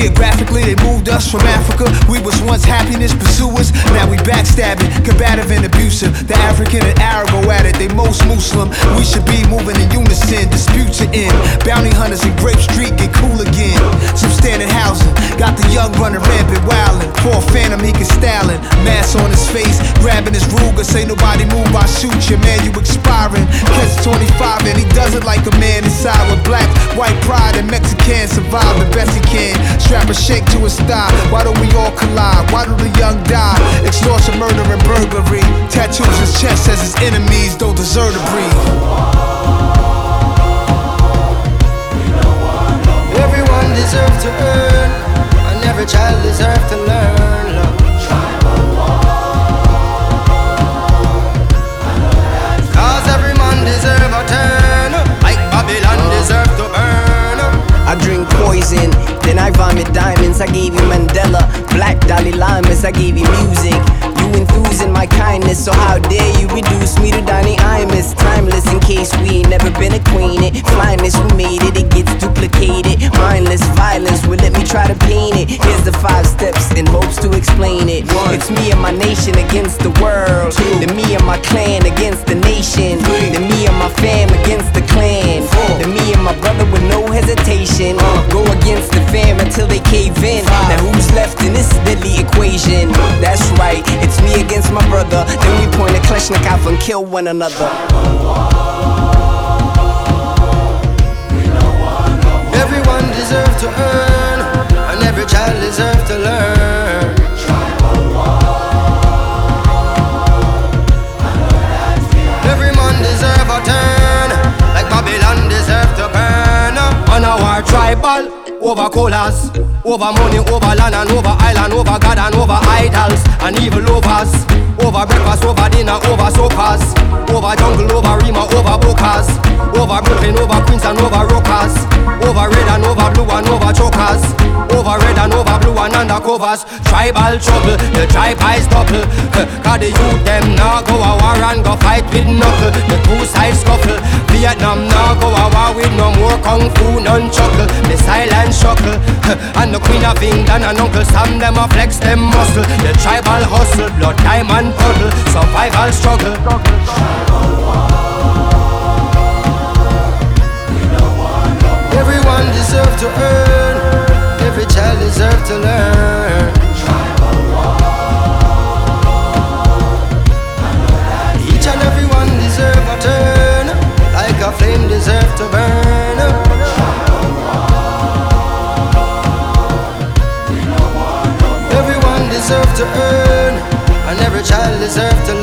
Geographically, they moved us from Africa. We was once happiness pursuers, now we backstabbing, combative and abusive. The African and Arab go at it, they most Muslim. We should be moving in unison, disputes are in. Bounty hunters in Grape Street get cool again. Substandard housing, got the young running rampant wildin'. For a phantom he can stylin', mask on his face, grabbing his Ruger. Say nobody move, I shoot you, man, you expiring. Catch 25 and he does it like a man inside with black, white pride and Mexican. Survive the best he can. Strap a shake to his thigh. Why don't we all collide? Why do the young die? Extortion, murder, and burglary. Tattoos his chest says his enemies don't deserve to breathe. Everyone deserves to earn, and every child deserves to learn. Love. Cause every man deserves a turn, like Babylon deserves to burn. I drink poison, then I vomit diamonds. I gave you Mandela, Black Dalai Lamas. I gave you music. You enthuse in my kindness, so how dare you reduce me to Donnie Imus? Timeless in case we ain't never been acquainted. Flyness, we made it, it gets duplicated. Mindless violence, well let me try to paint it. Here's the 5 steps in hopes to explain it. It's me and my nation against the world. Then me and my clan against the nation. Then me and my fam against the clan. Then me and my brother with no hesitation. Go against the fam until they cave in. Now who's left in this deadly equation? That's right, it's me against my brother. Then we point a Kalashnikov and kill one another. Everyone deserves to earn, and every child deserves to learn. Every man deserves a turn, like Babylon deserves to burn. On our tribal, over colas, over money, over land and over island, over God and over idols and evil lovers. Over breakfast, over dinner, over sofas, over jungle, over Rima, over Bokas, over Brooklyn, over Queens and over Rockers, over red and over blue and over chokers, over red and over blue and undercovers. Tribal trouble, the tribe eyes double. Cause the youth them now go a war and go fight with knuckle. The 2 sides scuffle. Vietnam now go a war with no more kung fu, none chuckle. The silent shuckle. And the Queen of England and Uncle Sam them a flex them muscle. The tribal hustle, blood, time and puddle. Survival struggle. Everyone deserves to earn, every child deserves to learn. Each and every one deserves a turn, like a flame deserves to burn. Everyone deserves to earn, and every child deserves to learn.